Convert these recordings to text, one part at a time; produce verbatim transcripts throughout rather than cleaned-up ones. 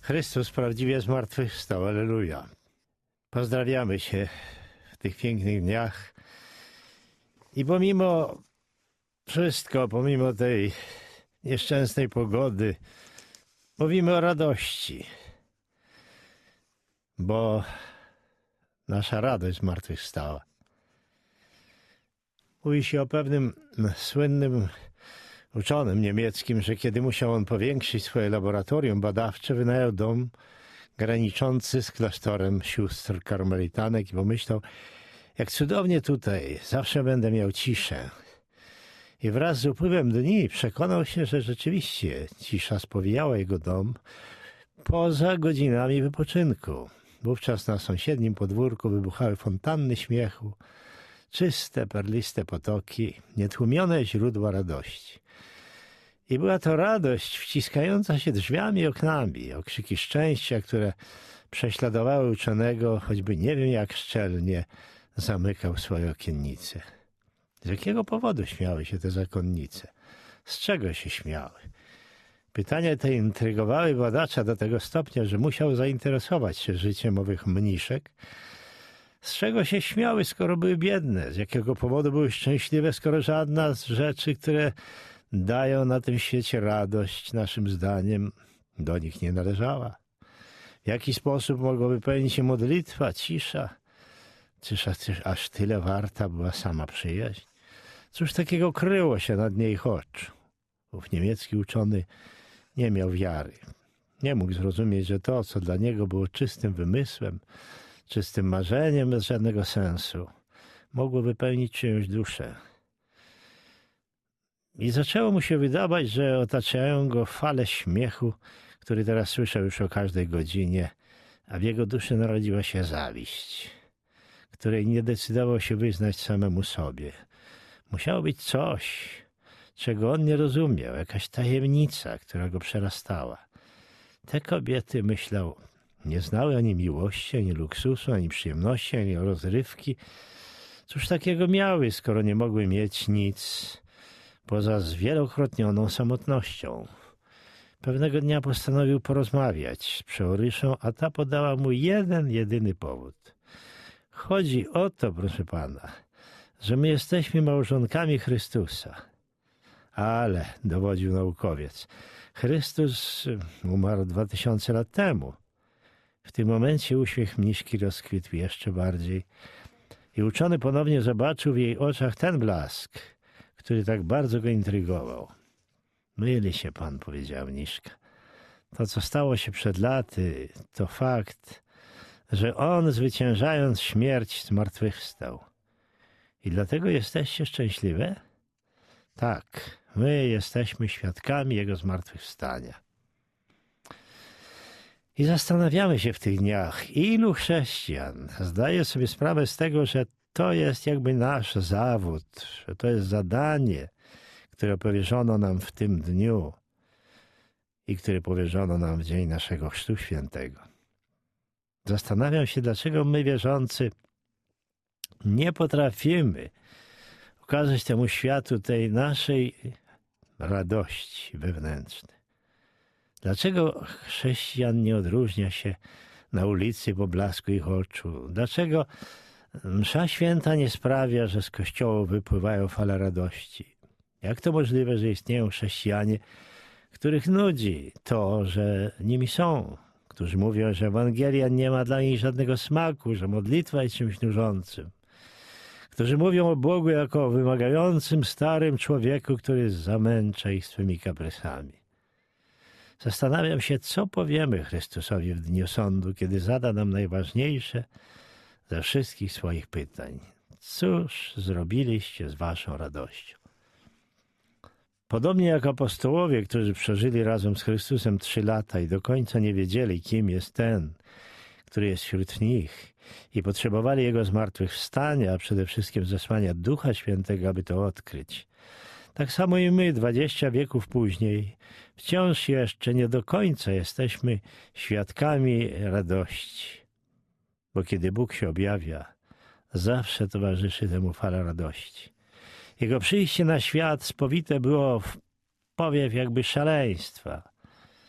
Chrystus prawdziwie zmartwychwstał, alleluja. Pozdrawiamy się w tych pięknych dniach i pomimo wszystko, pomimo tej nieszczęsnej pogody, mówimy o radości, bo nasza radość zmartwychwstała. Mówi się o pewnym słynnym uczonym niemieckim, że kiedy musiał on powiększyć swoje laboratorium badawcze, wynajął dom graniczący z klasztorem sióstr karmelitanek i pomyślał, jak cudownie tutaj, zawsze będę miał ciszę. I wraz z upływem dni przekonał się, że rzeczywiście cisza spowijała jego dom poza godzinami wypoczynku. Wówczas na sąsiednim podwórku wybuchały fontanny śmiechu, czyste, perliste potoki, nietłumione źródła radości. I była to radość wciskająca się drzwiami i oknami, okrzyki szczęścia, które prześladowały uczonego, choćby nie wiem jak szczelnie zamykał swoje okiennice. Z jakiego powodu śmiały się te zakonnice? Z czego się śmiały? Pytania te intrygowały badacza do tego stopnia, że musiał zainteresować się życiem owych mniszek. Z czego się śmiały, skoro były biedne? Z jakiego powodu były szczęśliwe, skoro żadna z rzeczy, które dają na tym świecie radość, naszym zdaniem, do nich nie należała? W jaki sposób mogłaby pełnić się modlitwa, cisza? Czyż aż tyle warta była sama przyjaźń? Cóż takiego kryło się na dnie ich oczu? Ów niemiecki uczony nie miał wiary. Nie mógł zrozumieć, że to, co dla niego było czystym wymysłem, czystym marzeniem bez żadnego sensu, mogło wypełnić czyjąś duszę. I zaczęło mu się wydawać, że otaczają go fale śmiechu, który teraz słyszał już o każdej godzinie, a w jego duszy narodziła się zawiść, której nie decydował się wyznać samemu sobie. Musiało być coś, czego on nie rozumiał, jakaś tajemnica, która go przerastała. Te kobiety, myślał, nie znały ani miłości, ani luksusu, ani przyjemności, ani rozrywki. Cóż takiego miały, skoro nie mogły mieć nic poza zwielokrotnioną samotnością? Pewnego dnia postanowił porozmawiać z przeoryszą, a ta podała mu jeden, jedyny powód. Chodzi o to, proszę pana, że my jesteśmy małżonkami Chrystusa. Ale, dowodził naukowiec, Chrystus umarł dwa tysiące lat temu. W tym momencie uśmiech mniszki rozkwitł jeszcze bardziej i uczony ponownie zobaczył w jej oczach ten blask, który tak bardzo go intrygował. Myli się pan, powiedziała mniszka. To, co stało się przed laty, to fakt, że on, zwyciężając śmierć, zmartwychwstał. I dlatego jesteście szczęśliwe? Tak, my jesteśmy świadkami jego zmartwychwstania. I zastanawiamy się w tych dniach, ilu chrześcijan zdaje sobie sprawę z tego, że to jest jakby nasz zawód, że to jest zadanie, które powierzono nam w tym dniu i które powierzono nam w dzień naszego Chrztu Świętego. Zastanawiam się, dlaczego my, wierzący, nie potrafimy okazać temu światu tej naszej radości wewnętrznej. Dlaczego chrześcijan nie odróżnia się na ulicy po blasku ich oczu? Dlaczego msza święta nie sprawia, że z kościołów wypływają fale radości? Jak to możliwe, że istnieją chrześcijanie, których nudzi to, że nimi są? Którzy mówią, że Ewangelia nie ma dla nich żadnego smaku, że modlitwa jest czymś nużącym. Którzy mówią o Bogu jako o wymagającym starym człowieku, który zamęcza ich swymi kaprysami. Zastanawiam się, co powiemy Chrystusowi w dniu sądu, kiedy zada nam najważniejsze ze wszystkich swoich pytań. Cóż zrobiliście z waszą radością? Podobnie jak apostołowie, którzy przeżyli razem z Chrystusem trzy lata i do końca nie wiedzieli, kim jest ten, który jest wśród nich i potrzebowali Jego zmartwychwstania, a przede wszystkim zesłania Ducha Świętego, aby to odkryć. Tak samo i my, dwadzieścia wieków później, wciąż jeszcze nie do końca jesteśmy świadkami radości. Bo kiedy Bóg się objawia, zawsze towarzyszy temu fala radości. Jego przyjście na świat spowite było w powiew jakby szaleństwa.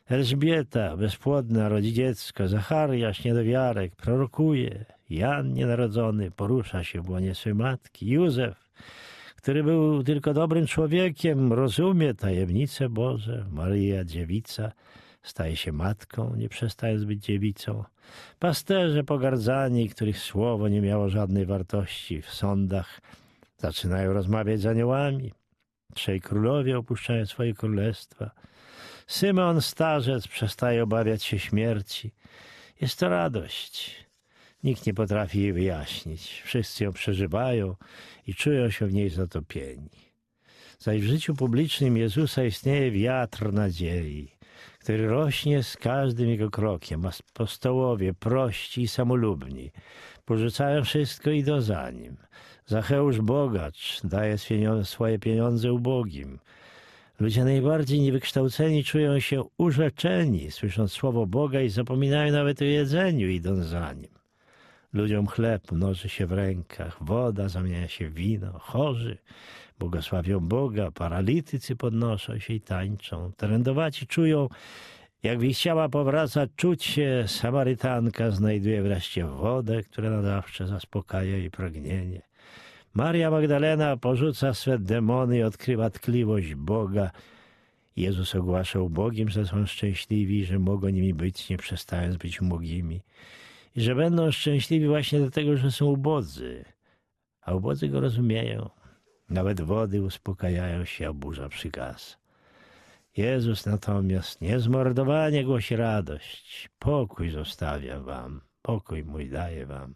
Elżbieta, bezpłodna, rodzi dziecko. Zachariasz, niedowiarek, prorokuje. Jan nienarodzony porusza się w łonie swej matki. Józef, który był tylko dobrym człowiekiem, rozumie tajemnice Boże. Maryja, dziewica, staje się matką, nie przestając być dziewicą. Pasterze pogardzani, których słowo nie miało żadnej wartości, w sądach zaczynają rozmawiać z aniołami. Trzej królowie opuszczają swoje królestwa. Symeon starzec przestaje obawiać się śmierci. Jest to radość. Nikt nie potrafi jej wyjaśnić. Wszyscy ją przeżywają i czują się w niej zatopieni. Zaś w życiu publicznym Jezusa istnieje wiatr nadziei, który rośnie z każdym jego krokiem. Apostołowie, prości i samolubni, porzucają wszystko i idą za nim. Zacheusz bogacz daje swoje pieniądze ubogim. Ludzie najbardziej niewykształceni czują się urzeczeni, słysząc słowo Boga i zapominają nawet o jedzeniu, idąc za nim. Ludziom chleb mnoży się w rękach, woda zamienia się w wino, chorzy błogosławią Boga, paralitycy podnoszą się i tańczą. Trędowaci czują, jak w ich ciała powraca czucie. Samarytanka znajduje wreszcie wodę, która na zawsze zaspokaja jej pragnienie. Maria Magdalena porzuca swe demony i odkrywa tkliwość Boga. Jezus ogłasza ubogim, że są szczęśliwi, że mogą nimi być, nie przestając być ubogimi. I że będą szczęśliwi właśnie dlatego, że są ubodzy. A ubodzy go rozumieją. Nawet wody uspokajają się, a burza przygasa. Jezus natomiast niezmordowanie głosi radość. Pokój zostawiam wam, pokój mój daję wam.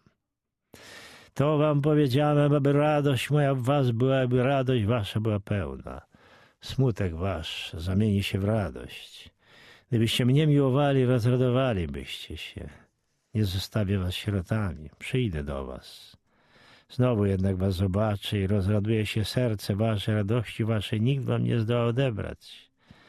To wam powiedziałem, aby radość moja w was była, aby radość wasza była pełna. Smutek wasz zamieni się w radość. Gdybyście mnie miłowali, rozradowalibyście się. Nie zostawię was sierotami, przyjdę do was. Znowu jednak was zobaczę i rozraduje się serce wasze, radości waszej nikt wam nie zdoła odebrać.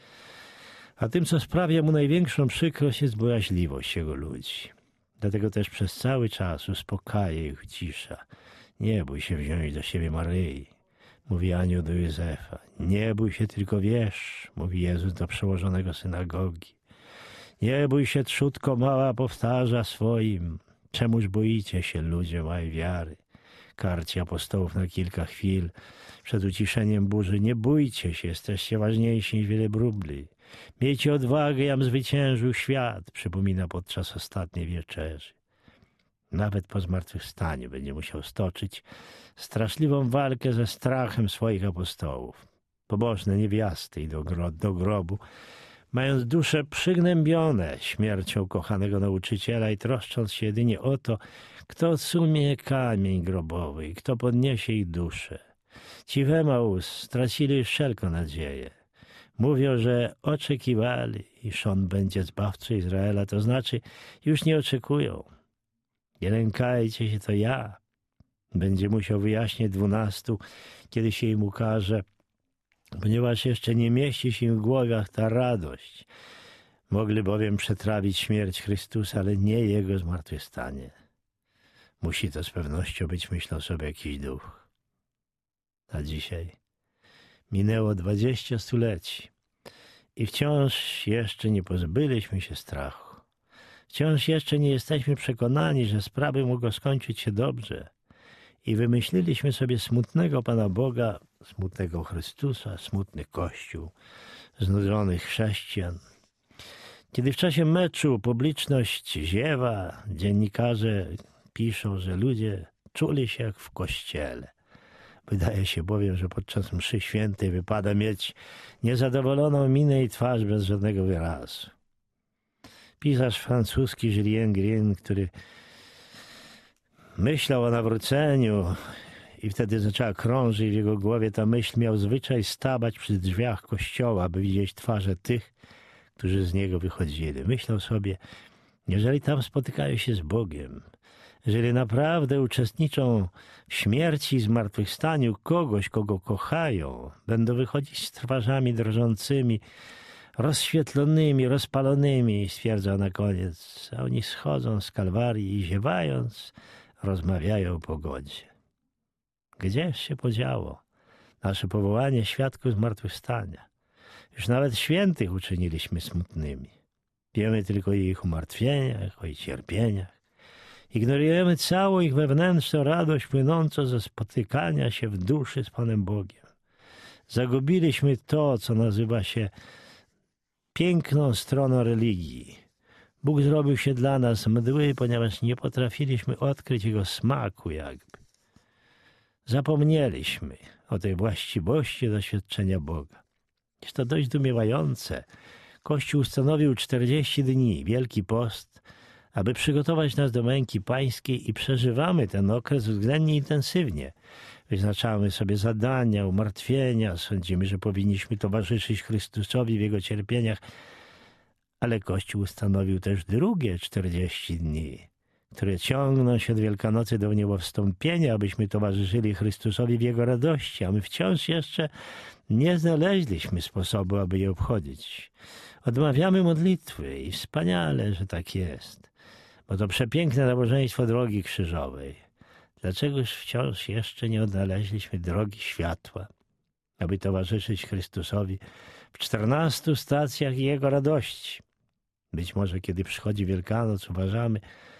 A tym, co sprawia mu największą przykrość, jest bojaźliwość jego ludzi. Dlatego też przez cały czas uspokaja ich cisza. Nie bój się wziąć do siebie Maryi, mówi anioł do Józefa. Nie bój się, tylko wierz, mówi Jezus do przełożonego synagogi. Nie bój się, trzódko mała, powtarza swoim. Czemuż boicie się, ludzie małej wiary? Karci apostołów na kilka chwil przed uciszeniem burzy. Nie bójcie się, jesteście ważniejsi niż wiele brubli. Miejcie odwagę, jam zwyciężył świat, przypomina podczas ostatniej wieczerzy. Nawet po zmartwychwstaniu będzie musiał stoczyć straszliwą walkę ze strachem swoich apostołów. Pobożne niewiasty idą do grobu, mając dusze przygnębione śmiercią kochanego nauczyciela i troszcząc się jedynie o to, kto odsunie kamień grobowy i kto podniesie ich duszę. Ci w Emaus stracili już wszelką nadzieję. Mówią, że oczekiwali, iż on będzie zbawcą Izraela, to znaczy już nie oczekują. Nie lękajcie się, to ja. Będzie musiał wyjaśnić dwunastu, kiedy się im ukaże, ponieważ jeszcze nie mieści się w głowach ta radość. Mogli bowiem przetrawić śmierć Chrystusa, ale nie Jego zmartwychwstanie. Musi to z pewnością być, myślał sobie, jakiś duch. A dzisiaj minęło dwadzieścia stuleci i wciąż jeszcze nie pozbyliśmy się strachu. Wciąż jeszcze nie jesteśmy przekonani, że sprawy mogą skończyć się dobrze. I wymyśliliśmy sobie smutnego Pana Boga, smutnego Chrystusa, smutny Kościół, znudzonych chrześcijan. Kiedy w czasie meczu publiczność ziewa, dziennikarze piszą, że ludzie czuli się jak w kościele. Wydaje się bowiem, że podczas mszy świętej wypada mieć niezadowoloną minę i twarz bez żadnego wyrazu. Pisarz francuski Julien Green, który myślał o nawróceniu i wtedy zaczęła krążyć w jego głowie ta myśl, miał zwyczaj stawać przy drzwiach kościoła, aby widzieć twarze tych, którzy z niego wychodzili. Myślał sobie, jeżeli tam spotykają się z Bogiem, jeżeli naprawdę uczestniczą w śmierci i zmartwychwstaniu kogoś, kogo kochają, będą wychodzić z twarzami drżącymi, rozświetlonymi, rozpalonymi, stwierdzał na koniec, a oni schodzą z Kalwarii i ziewając rozmawiają o pogodzie. Gdzież się podziało nasze powołanie świadków zmartwychwstania? Już nawet świętych uczyniliśmy smutnymi. Wiemy tylko o ich umartwieniach, o ich cierpieniach. Ignorujemy całą ich wewnętrzną radość płynącą ze spotykania się w duszy z Panem Bogiem. Zagubiliśmy to, co nazywa się piękną stroną religii. Bóg zrobił się dla nas mdły, ponieważ nie potrafiliśmy odkryć Jego smaku jakby. Zapomnieliśmy o tej właściwości doświadczenia Boga. Jest to dość zdumiewające. Kościół ustanowił czterdzieści dni, Wielki Post, aby przygotować nas do męki pańskiej i przeżywamy ten okres względnie intensywnie. Wyznaczamy sobie zadania, umartwienia, sądzimy, że powinniśmy towarzyszyć Chrystusowi w Jego cierpieniach, ale Kościół ustanowił też drugie czterdzieści dni, które ciągną się od Wielkanocy do Niebowstąpienia, abyśmy towarzyszyli Chrystusowi w Jego radości, a my wciąż jeszcze nie znaleźliśmy sposobu, aby je obchodzić. Odmawiamy modlitwy i wspaniale, że tak jest, bo to przepiękne nabożeństwo drogi krzyżowej. Dlaczegoż wciąż jeszcze nie odnaleźliśmy drogi światła, aby towarzyszyć Chrystusowi w czternastu stacjach Jego radości? Być może kiedy przychodzi Wielkanoc, uważamy,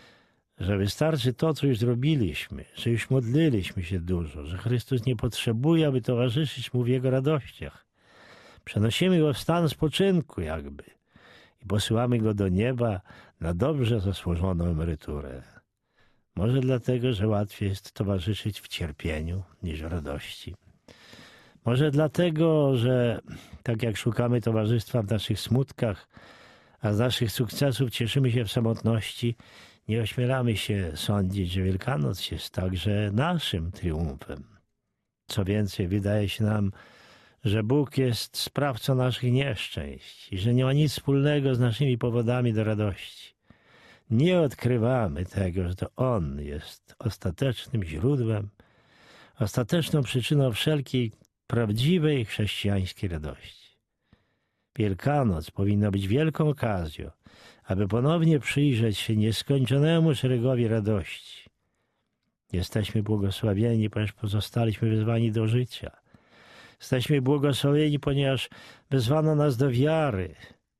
że wystarczy to, co już zrobiliśmy, że już modliliśmy się dużo, że Chrystus nie potrzebuje, aby towarzyszyć Mu w Jego radościach. Przenosimy Go w stan spoczynku jakby i posyłamy Go do nieba na dobrze zasłużoną emeryturę. Może dlatego, że łatwiej jest towarzyszyć w cierpieniu niż w radości. Może dlatego, że tak jak szukamy towarzystwa w naszych smutkach, a z naszych sukcesów cieszymy się w samotności, nie ośmielamy się sądzić, że Wielkanoc jest także naszym triumfem. Co więcej, wydaje się nam, że Bóg jest sprawcą naszych nieszczęść i że nie ma nic wspólnego z naszymi powodami do radości. Nie odkrywamy tego, że to On jest ostatecznym źródłem, ostateczną przyczyną wszelkiej prawdziwej chrześcijańskiej radości. Wielkanoc powinna być wielką okazją, aby ponownie przyjrzeć się nieskończonemu szeregowi radości. Jesteśmy błogosławieni, ponieważ pozostaliśmy wezwani do życia. Jesteśmy błogosławieni, ponieważ wezwano nas do wiary.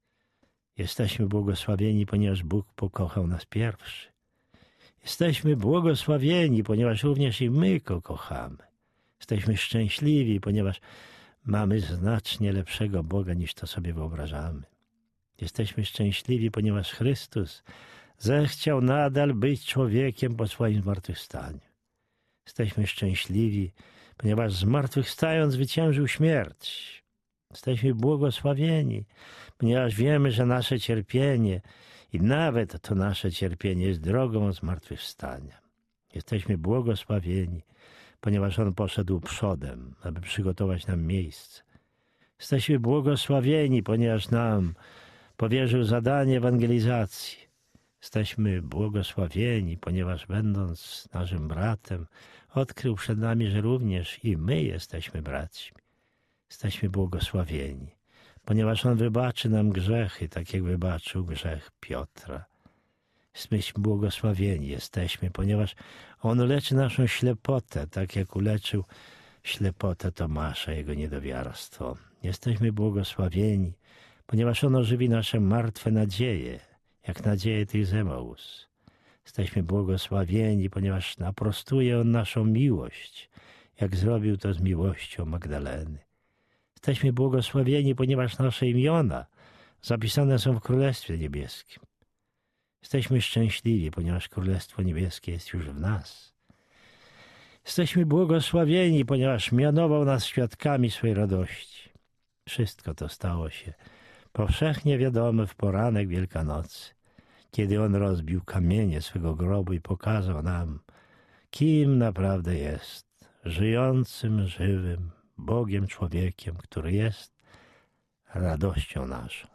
Jesteśmy błogosławieni, ponieważ Bóg pokochał nas pierwszy. Jesteśmy błogosławieni, ponieważ również i my Go kochamy. Jesteśmy szczęśliwi, ponieważ mamy znacznie lepszego Boga, niż to sobie wyobrażamy. Jesteśmy szczęśliwi, ponieważ Chrystus zechciał nadal być człowiekiem po swoim zmartwychwstaniu. Jesteśmy szczęśliwi, ponieważ zmartwychwstając zwyciężył śmierć. Jesteśmy błogosławieni, ponieważ wiemy, że nasze cierpienie i nawet to nasze cierpienie jest drogą zmartwychwstania. Jesteśmy błogosławieni, ponieważ On poszedł przodem, aby przygotować nam miejsce. Jesteśmy błogosławieni, ponieważ nam powierzył zadanie ewangelizacji. Jesteśmy błogosławieni, ponieważ będąc naszym bratem, odkrył przed nami, że również i my jesteśmy braćmi. Jesteśmy błogosławieni, ponieważ On wybaczy nam grzechy, tak jak wybaczył grzech Piotra. Jesteśmy błogosławieni, jesteśmy, ponieważ On leczy naszą ślepotę, tak jak uleczył ślepotę Tomasza, jego niedowiarstwo. Jesteśmy błogosławieni, ponieważ On ożywi nasze martwe nadzieje, jak nadzieje tych z Emaus. Jesteśmy błogosławieni, ponieważ naprostuje On naszą miłość, jak zrobił to z miłością Magdaleny. Jesteśmy błogosławieni, ponieważ nasze imiona zapisane są w Królestwie Niebieskim. Jesteśmy szczęśliwi, ponieważ Królestwo Niebieskie jest już w nas. Jesteśmy błogosławieni, ponieważ mianował nas świadkami swej radości. Wszystko to stało się powszechnie wiadome w poranek Wielkanocy, kiedy On rozbił kamienie swego grobu i pokazał nam, kim naprawdę jest, żyjącym, żywym Bogiem, człowiekiem, który jest radością naszą.